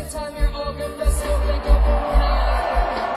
time you're over, let's go make up now.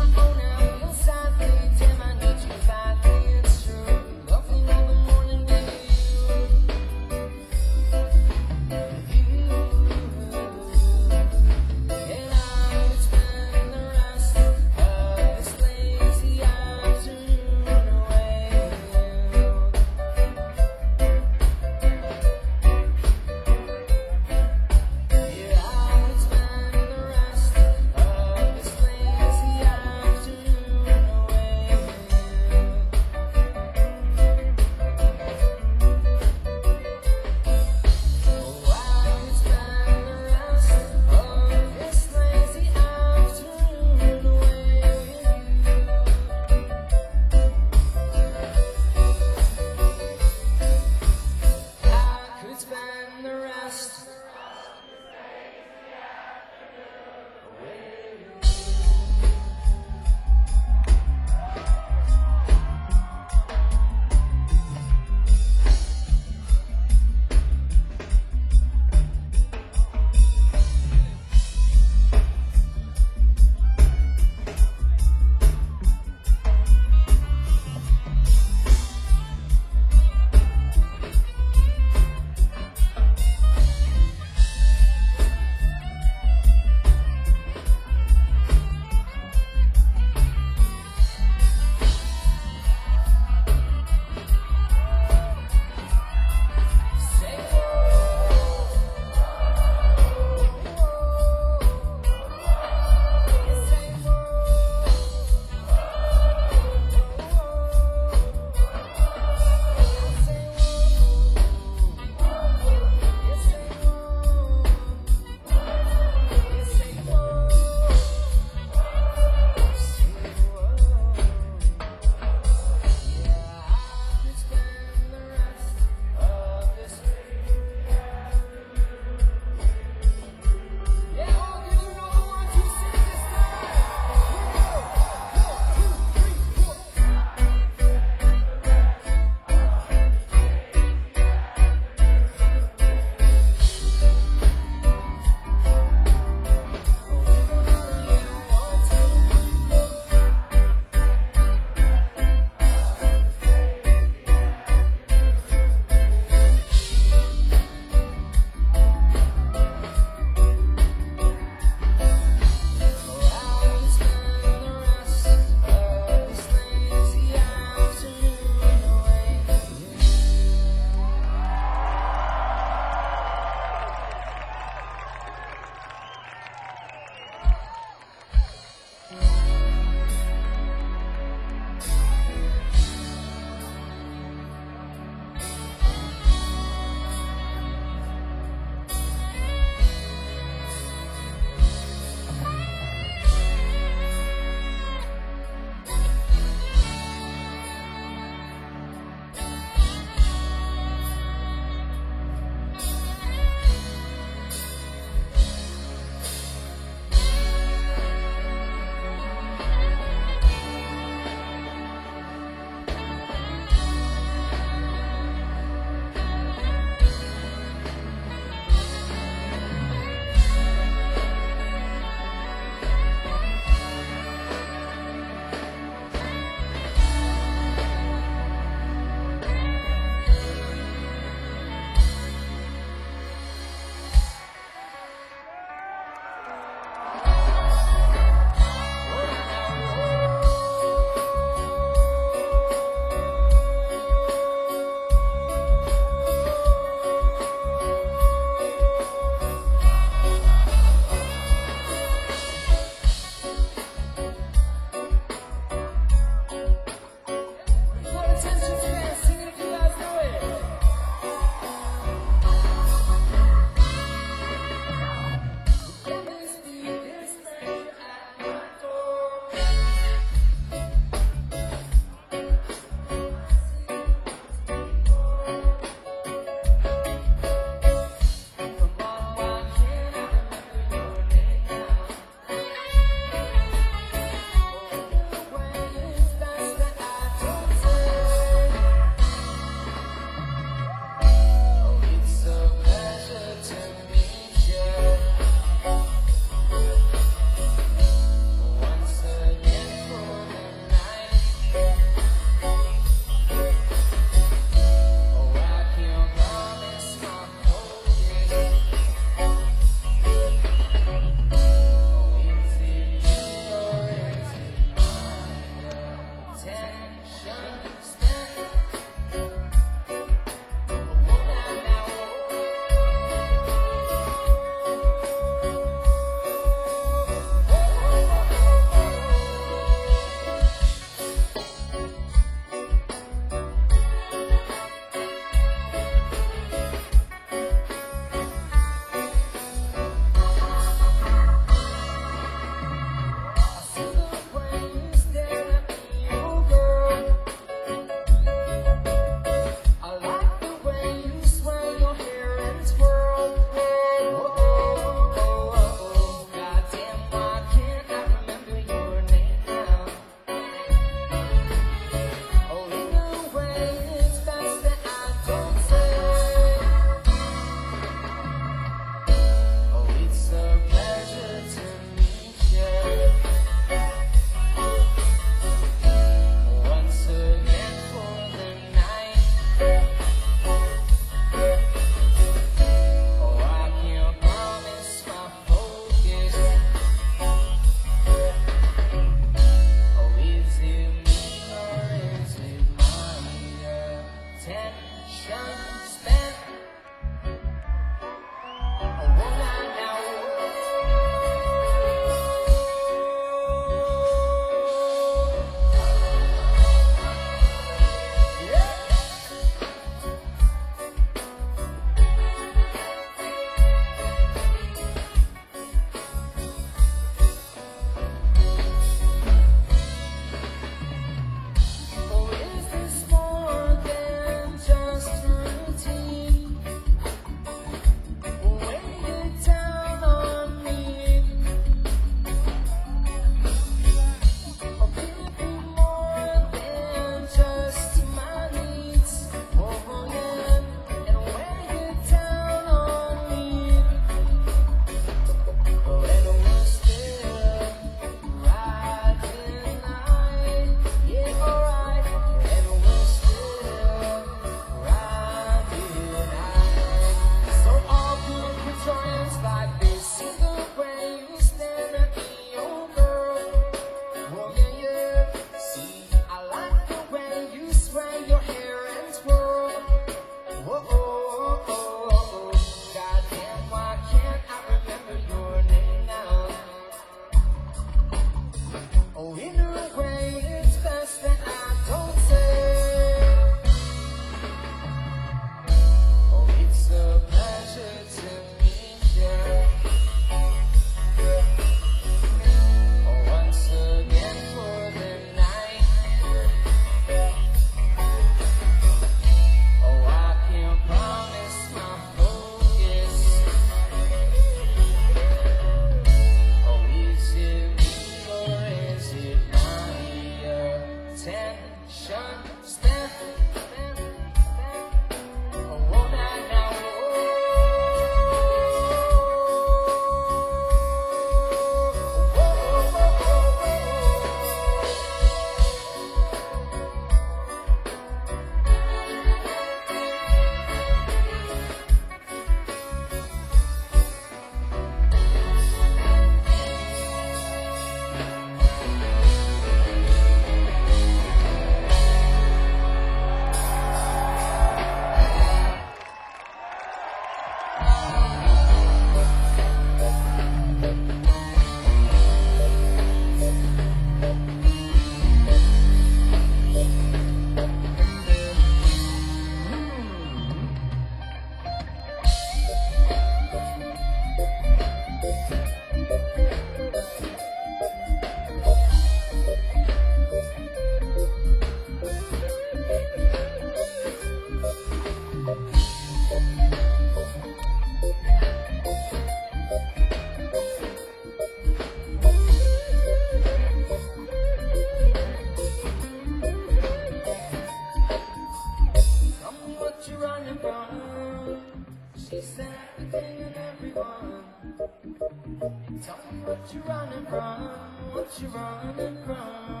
Tell me what you're running from, what you're running from.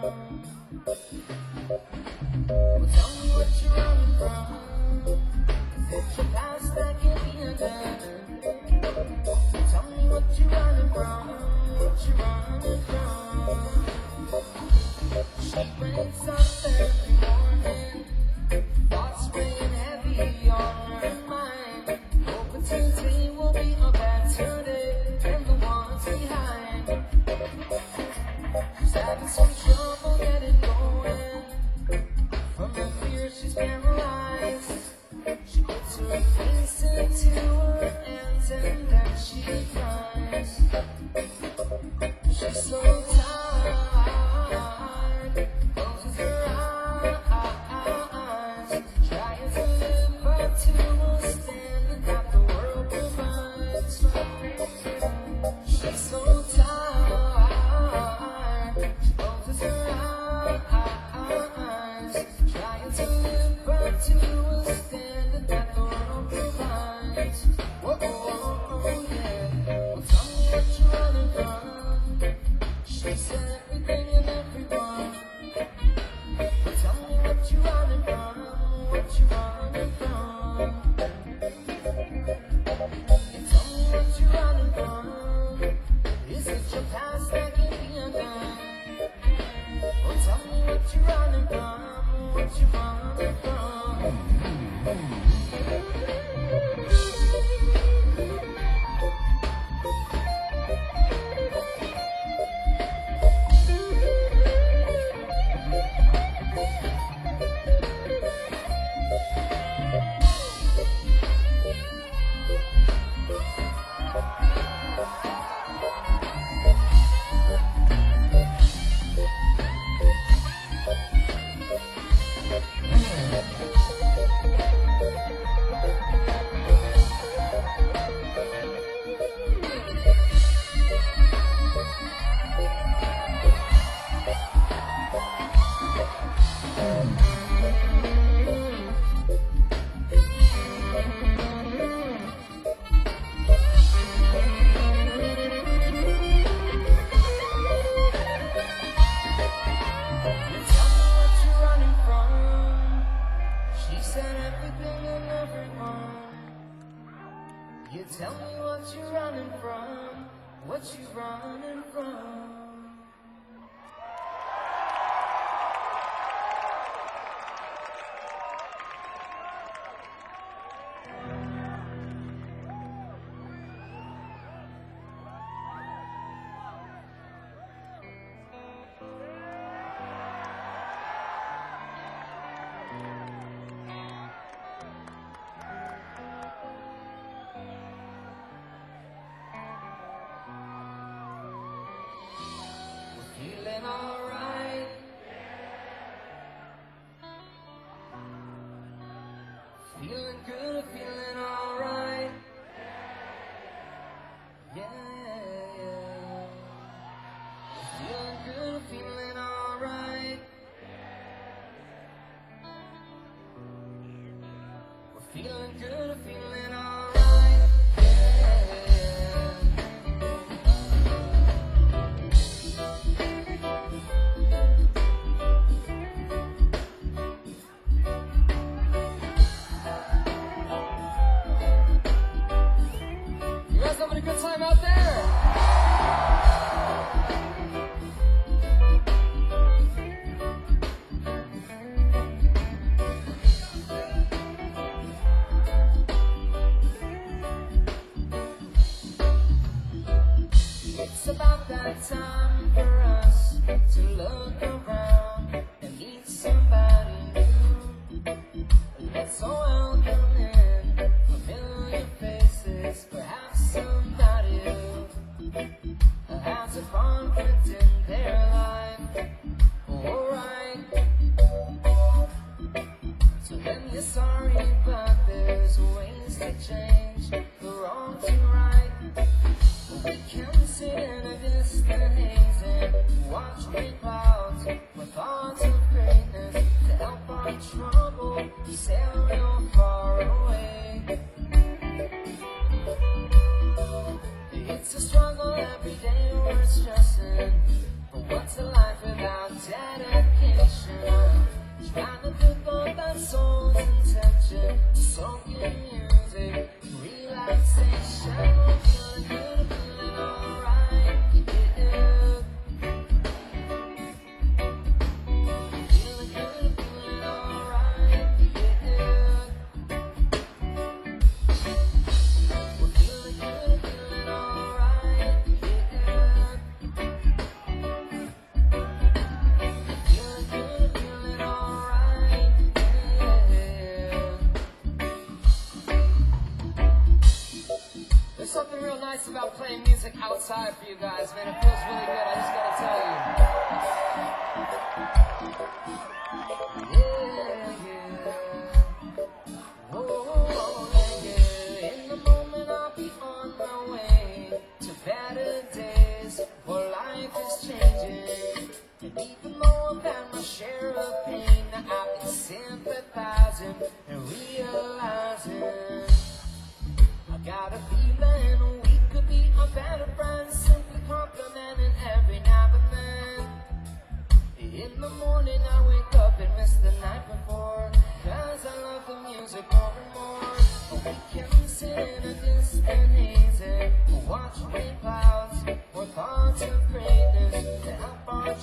Well, tell me what you're running from. It's your past that can't be undone. Tell me what you're running from, what you're running from. She wakes up every morning, thoughts weighing heavy on her mind. Hoping today will be a better day than the ones behind. She's having some trouble getting going. From the fear she's paralyzed. She puts her face into her hands and then she cries. She's so tired, closes her eyes, trying to live up to a standard that the world provides. She's so tired, she closes her eyes, trying to live up to a standard that the world provides. Whoa, whoa, yeah. Well, tell me what you're running from. She said everything and everyone. But tell me what you're running from, what you're running from. And tell me what you're running from. Is it your past that can be undone? Or tell me what you're running from, what you're running from. You tell me what you're running from, what you're running from. Feeling alright. Feeling good, feeling alright. Yeah, yeah. Feeling good, feeling alright. We're feeling good, feeling alright. Having a good time out there.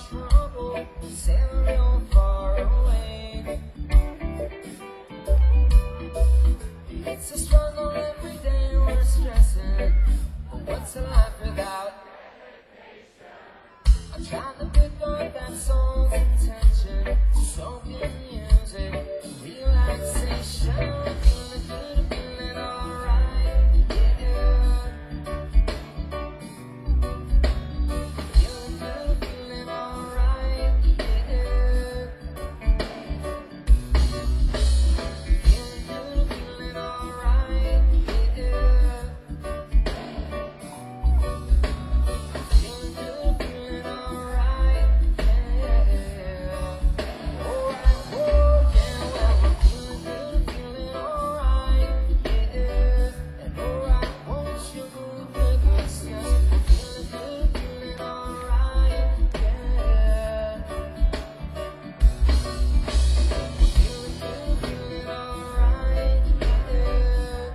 trouble, sail real far away. It's a struggle every day, we're stressing, but what's a life without? I'm trying to pick up that soul's intention, soak in music, relaxation, feeling good, feeling alright, yeah. Feeling good, feeling alright, yeah. Feeling good, feeling alright, yeah. Feeling good, feeling alright, yeah. Alright, oh yeah, well we're feeling good, feeling alright, yeah. And alright, won't you move with us, yeah. Feeling good, feeling alright, yeah. Feeling good, feeling alright, yeah.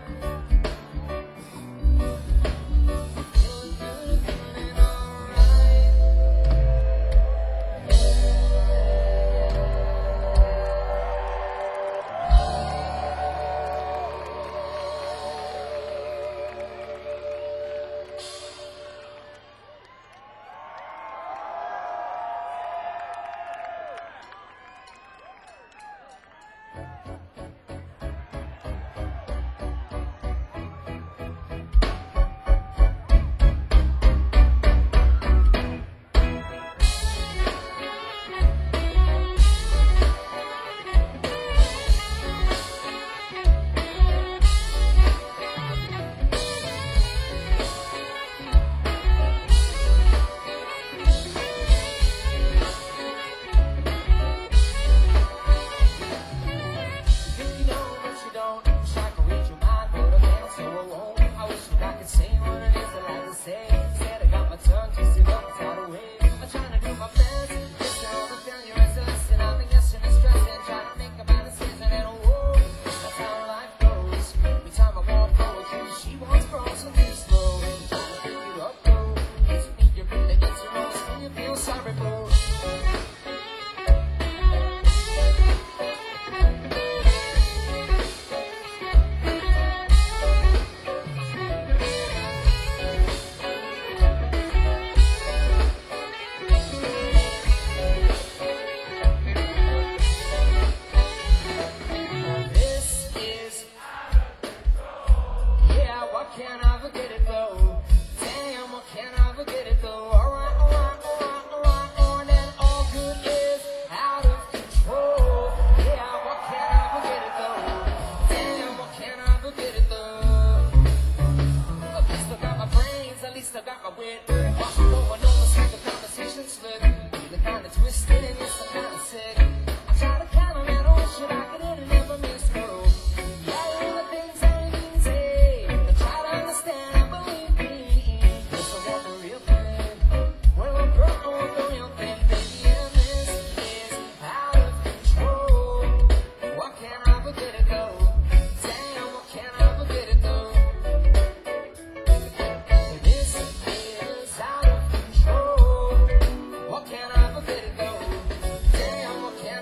Feeling good, feeling alright. Think you know, but you don't. Wish I could read your mind, but I can't, so I won't. I wish that I could say what it is I like to say. Instead, I got my tongue twisted up without a way. I'm trying to do my best. Listen, all the failure is a lesson. I've been guessing and stressing, trying to make a bad decision, and oh, whoa, that's how life goes. Every time I want poetry, she wants prose and too slow. Trying to pick you up, though. Doesn't mean you're really gets your own skin, you feel sorry for. This is, yeah, why can't I forget it though? Damn, why can't I forget it though? Alright, alright, alright, alright, on and all good is out of control. Yeah, why can't I forget it though? Damn, why can't I forget it though? At least I got my brains, at least I got my wit. Watch me going over, see the conversation slip. Feeling kinda twisted and yes, I'm kinda sick. I try to count on that old shit I could hit and never miss, bro. Yeah, all the things I didn't say. I try to understand, I believe me. Yes, I want the real thing. Well, girl, I want the real thing, baby, and this is out of control. Why can't I forget it though? Damn, why can't I forget it though? This is out of control. Why can't I forget it though? Damn, why can't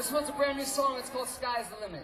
This one's a brand new song. It's called Sky's the Limit.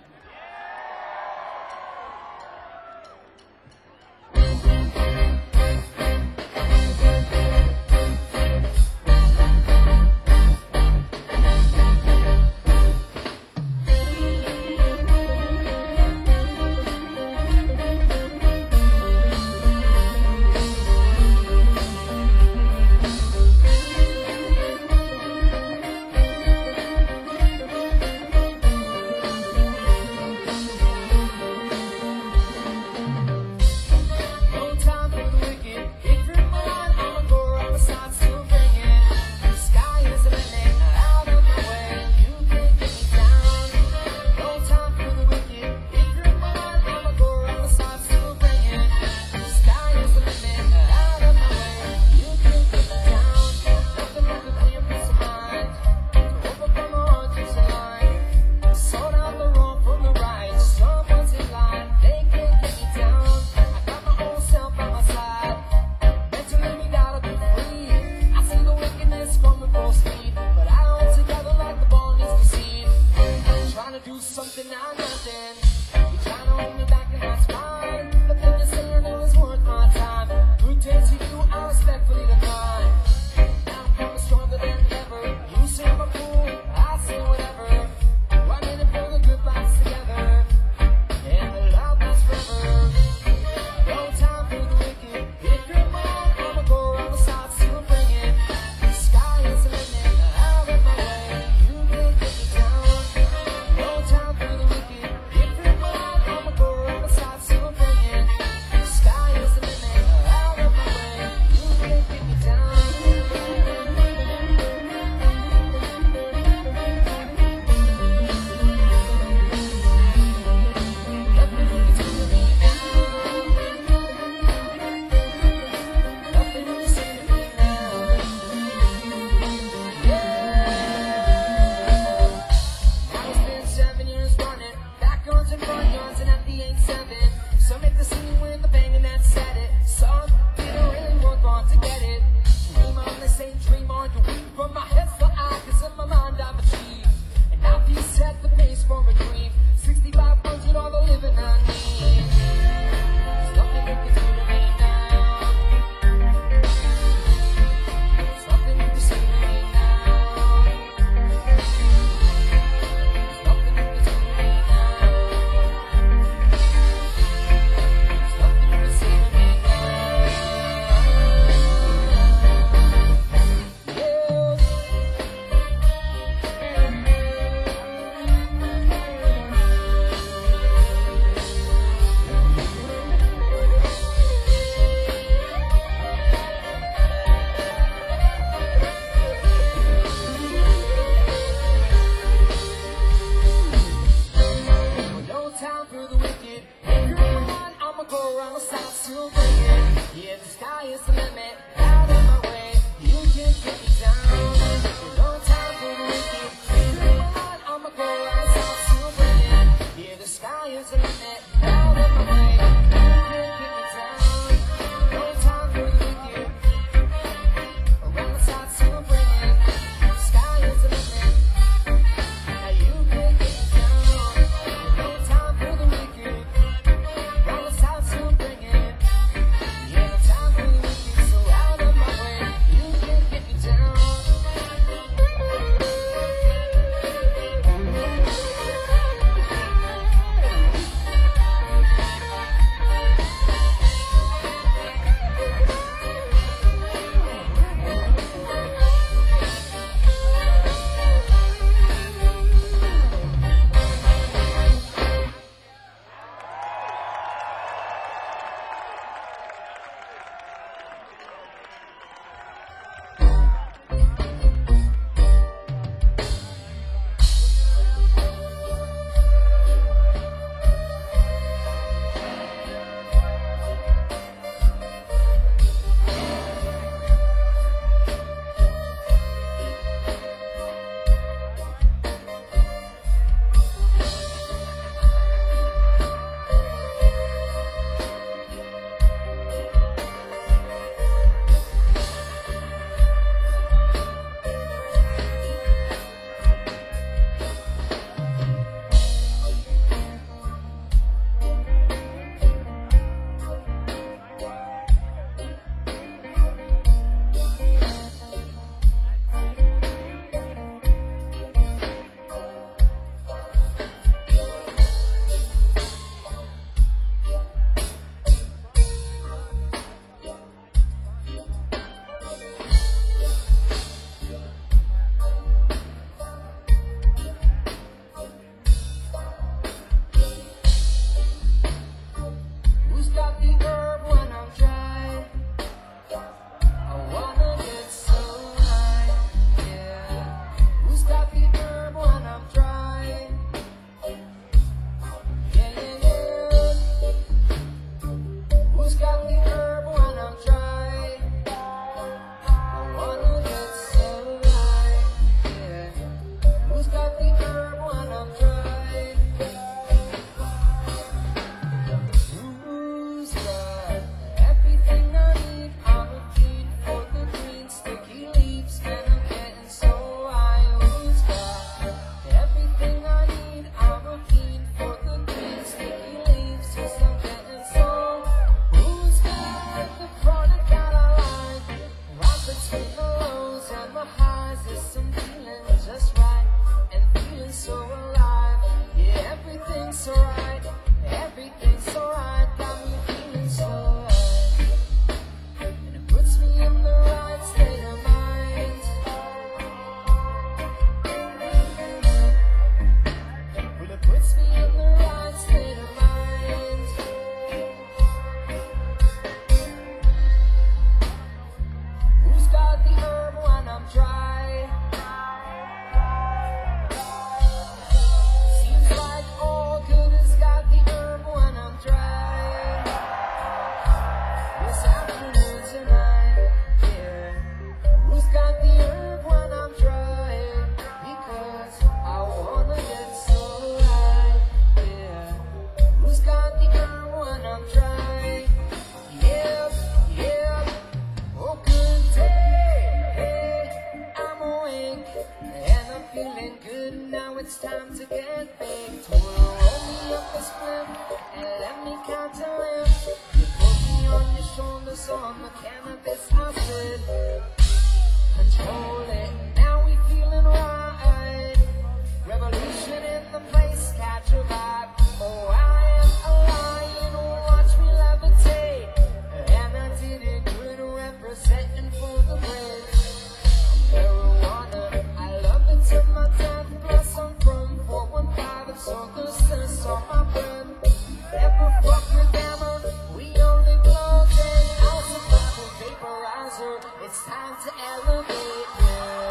when I'm dry. Yep, yep. Oh, good day. Hey, I'm awake and I'm feeling good. Now it's time to get baked. Roll me up a spliff and let me count to live. You put me on your shoulders on the cannabis acid. Control it, now we feeling right. Revolution in the place, catch a vibe. Oh, I am a lion, watch me levitate. And I did it good, representing for the bridge. Marijuana, I love it to my death. Plus I'm from 415, so the sense on my breath. Never fuck with Gamma, we only closing. I'll survive a vaporizer, it's time to elevate, yeah.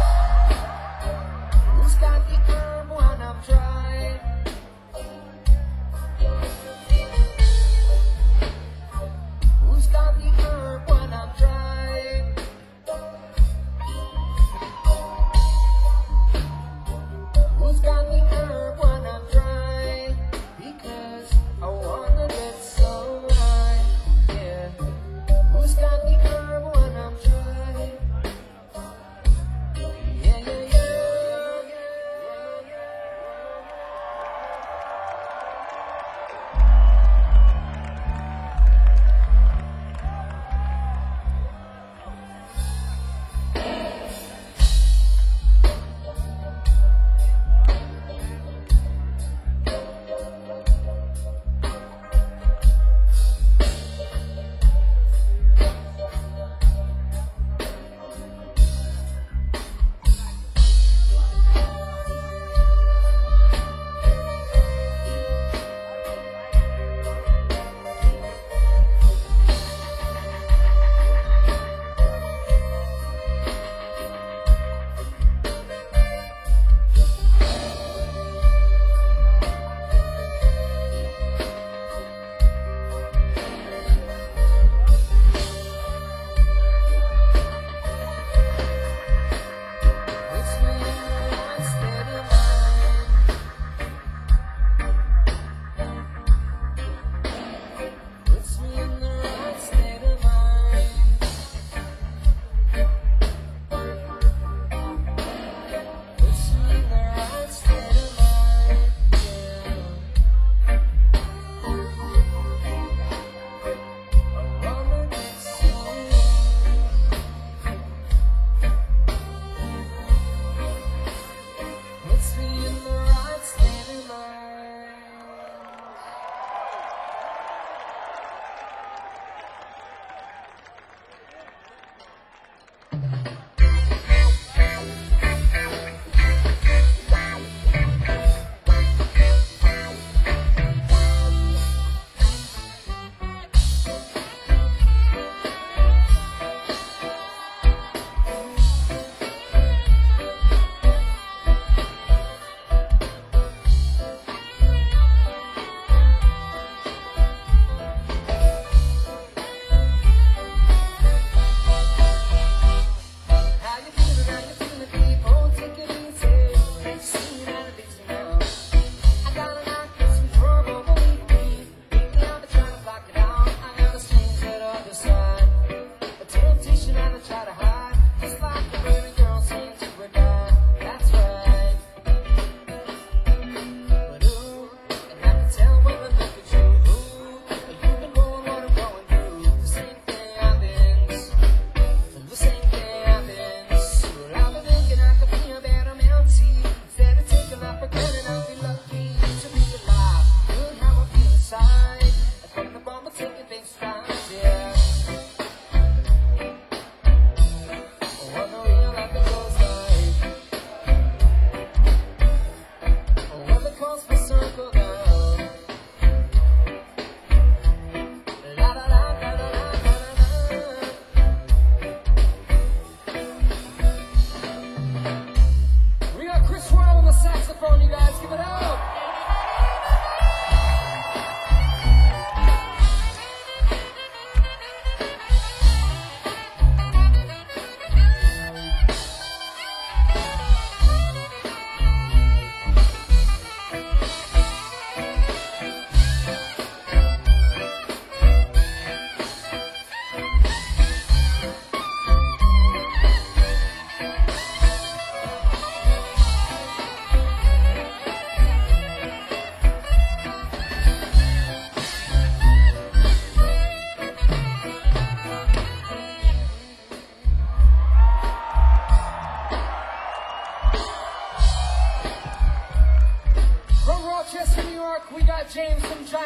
Who's got the herb when I'm dry?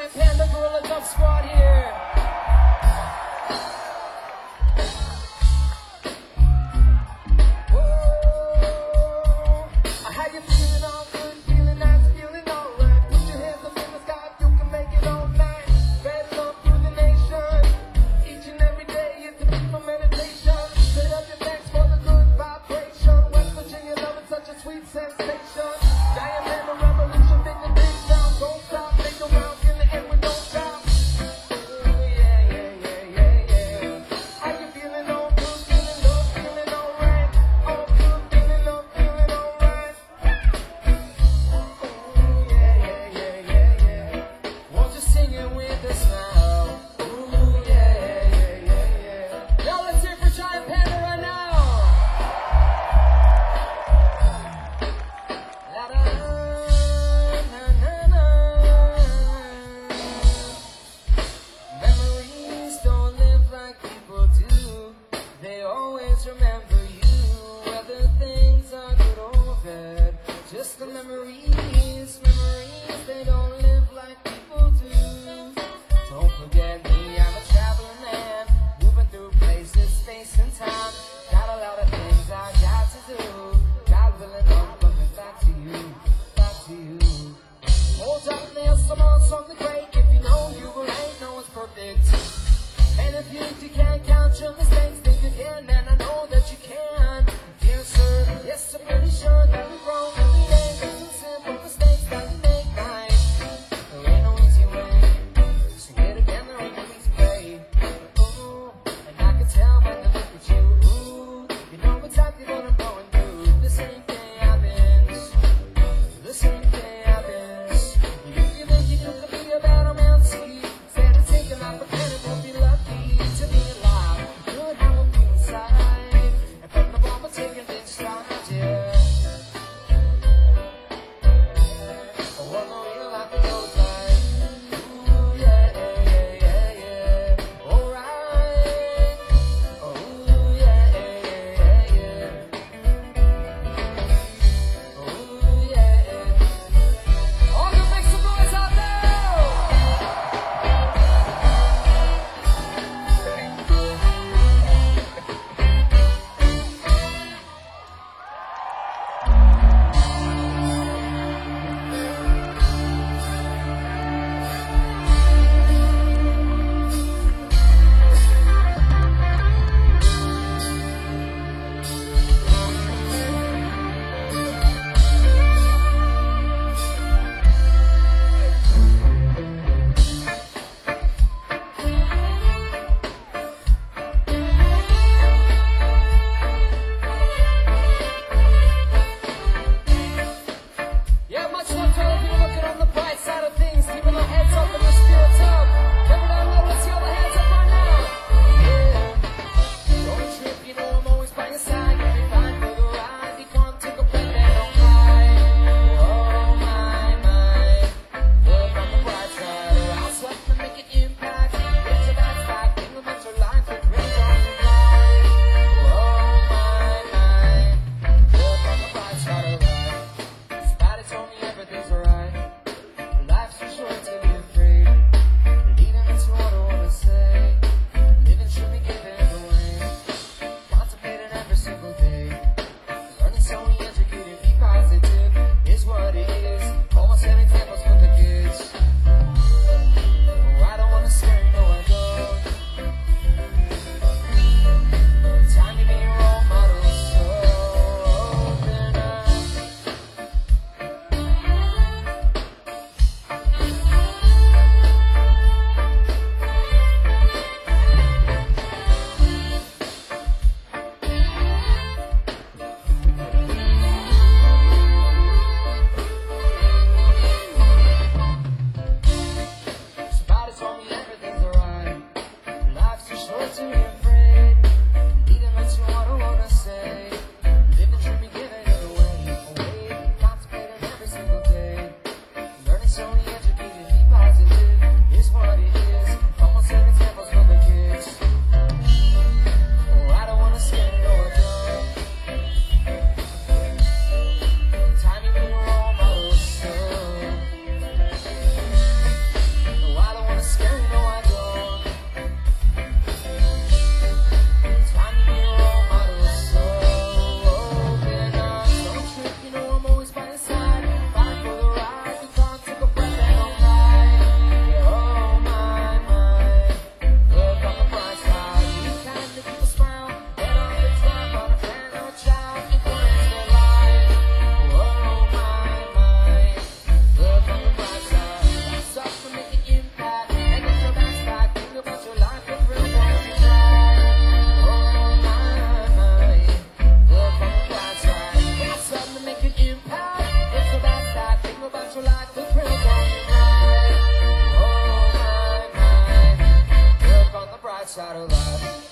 hands, hand the Gorilla Dub Squad here. Whoa, how you feeling all good, feeling nice, feeling alright. Put your hands up in the sky, you can make it all night. Spread love through the nation. Each and every day it's a peaceful meditation. Set up your thanks for the good vibration. West Virginia love is such a sweet sensation. Giant hammer revolution, make the big sound. Don't stop, make the rounds in the air with no stop. Yeah, yeah, yeah, yeah, yeah. that's out of love.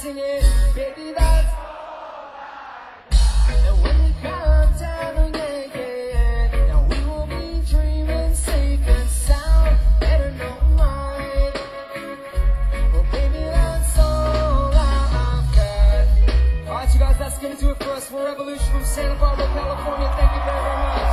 singing, baby, that's and when you come down, yeah, yeah, now we will be dreaming safe and sound, better know why. Well, baby, that's all I've got. Alright, you guys, that's gonna do it for us. We're Revolution from Santa Barbara, California. Thank you very, very much.